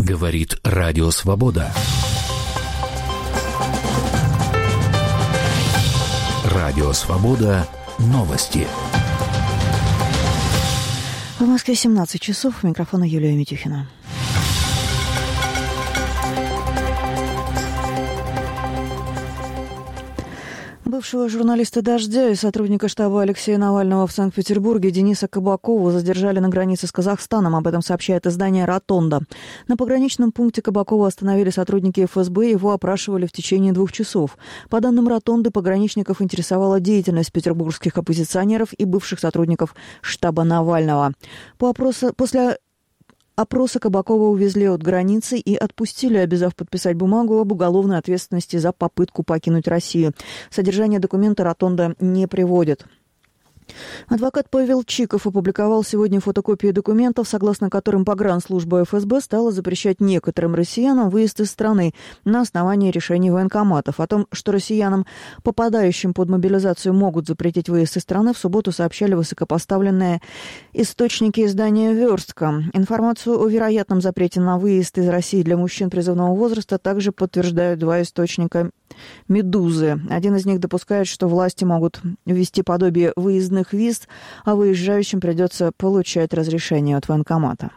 Говорит Радио Свобода. Радио Свобода. Новости. В Москве 17 часов. У микрофона Юлия Митюхина. Бывшего журналиста «Дождя» и сотрудника штаба Алексея Навального в Санкт-Петербурге Дениса Кабакова задержали на границе с Казахстаном. Об этом сообщает издание «Ротонда». На пограничном пункте Кабакова остановили сотрудники ФСБ, его опрашивали в течение 2 часов. По данным «Ротонды», пограничников интересовала деятельность петербургских оппозиционеров и бывших сотрудников штаба Навального. После опроса Кабакова увезли от границы и отпустили, обязав подписать бумагу об уголовной ответственности за попытку покинуть Россию. Содержание документа «Ротонда» не приводит. Адвокат Павел Чиков опубликовал сегодня фотокопии документов, согласно которым погранслужба ФСБ стала запрещать некоторым россиянам выезд из страны на основании решений военкоматов. О том, что россиянам, попадающим под мобилизацию, могут запретить выезд из страны, в субботу сообщали высокопоставленные источники издания «Верстка». Информацию о вероятном запрете на выезд из России для мужчин призывного возраста также подтверждают 2 источника «Медузы». Один из них допускает, что власти могут ввести подобие выездных виз, а выезжающим придется получать разрешение от военкомата.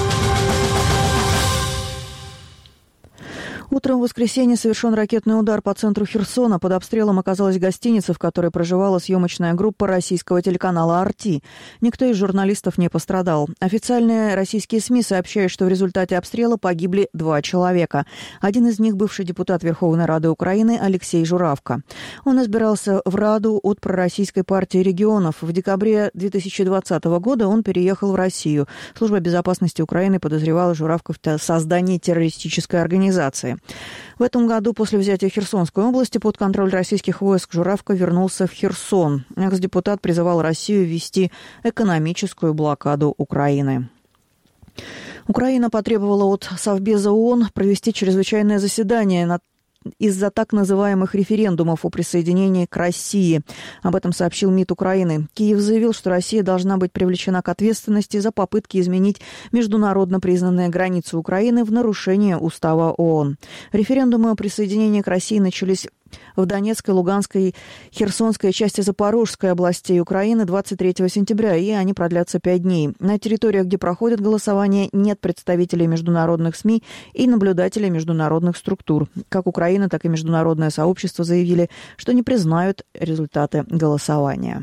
Утром в воскресенье совершен ракетный удар по центру Херсона. Под обстрелом оказалась гостиница, в которой проживала съемочная группа российского телеканала «Арти». Никто из журналистов не пострадал. Официальные российские СМИ сообщают, что в результате обстрела погибли 2 человека. Один из них – бывший депутат Верховной Рады Украины Алексей Журавко. Он избирался в Раду от пророссийской партии регионов. В декабре 2020 года он переехал в Россию. Служба безопасности Украины подозревала Журавко в создании террористической организации. В этом году после взятия Херсонской области под контроль российских войск Журавко вернулся в Херсон. Экс-депутат призывал Россию ввести экономическую блокаду Украины. Украина потребовала от Совбеза ООН провести чрезвычайное заседание из-за так называемых референдумов о присоединении к России. Об этом сообщил МИД Украины. Киев заявил, что Россия должна быть привлечена к ответственности за попытки изменить международно признанные границы Украины в нарушение устава ООН. Референдумы о присоединении к России начались в Донецкой, Луганской, Херсонской части Запорожской областей Украины 23 сентября, и они продлятся 5 дней. На территориях, где проходит голосование, нет представителей международных СМИ и наблюдателей международных структур. Как Украина, так и международное сообщество заявили, что не признают результаты голосования.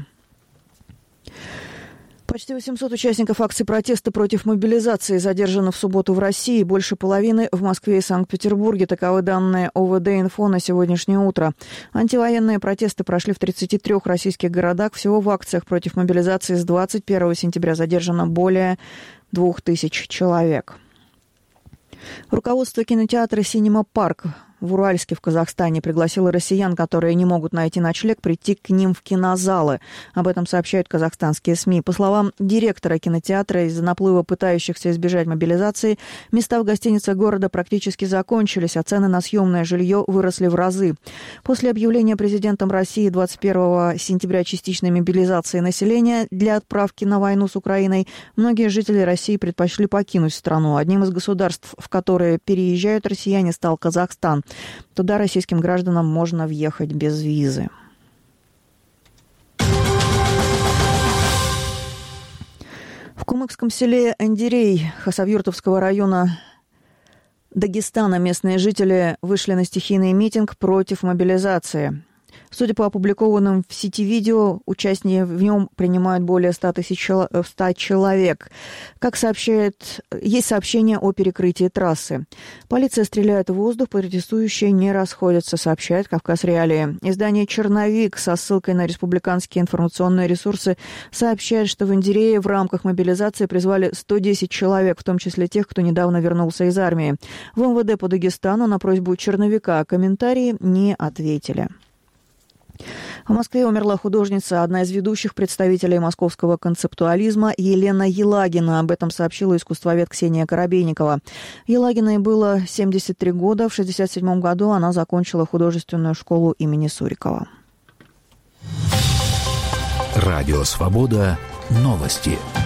Почти 800 участников акций протеста против мобилизации задержаны в субботу в России, больше половины в Москве и Санкт-Петербурге. Таковы данные ОВД-Инфо на сегодняшнее утро. Антивоенные протесты прошли в 33 российских городах. Всего в акциях против мобилизации с 21 сентября задержано более 2000 человек. Руководство кинотеатра «Синема Парк» в Уральске в Казахстане пригласило россиян, которые не могут найти ночлег, прийти к ним в кинозалы. Об этом сообщают казахстанские СМИ. По словам директора кинотеатра, из-за наплыва пытающихся избежать мобилизации места в гостиницах города практически закончились, а цены на съемное жилье выросли в разы. После объявления президентом России 21 сентября частичной мобилизации населения для отправки на войну с Украиной, многие жители России предпочли покинуть страну. Одним из государств, в которые переезжают россияне, стал Казахстан. Туда российским гражданам можно въехать без визы. В кумыкском селе Эндерей Хасавюртовского района Дагестана местные жители вышли на стихийный митинг против мобилизации. Судя по опубликованным в сети видео, участники в нем принимают более 100 человек. Как сообщает, есть сообщение о перекрытии трассы. Полиция стреляет в воздух, протестующие не расходятся, сообщает Кавказ Реалии. Издание «Черновик» со ссылкой на республиканские информационные ресурсы сообщает, что в Эндерее в рамках мобилизации призвали 110 человек, в том числе тех, кто недавно вернулся из армии. В МВД по Дагестану на просьбу «Черновика» комментарии не ответили. В Москве умерла художница, одна из ведущих представителей московского концептуализма Елена Елагина. Об этом сообщила искусствовед Ксения Коробейникова. Елагиной было 73 года. В 1967 году она закончила художественную школу имени Сурикова. Радио «Свобода». Новости.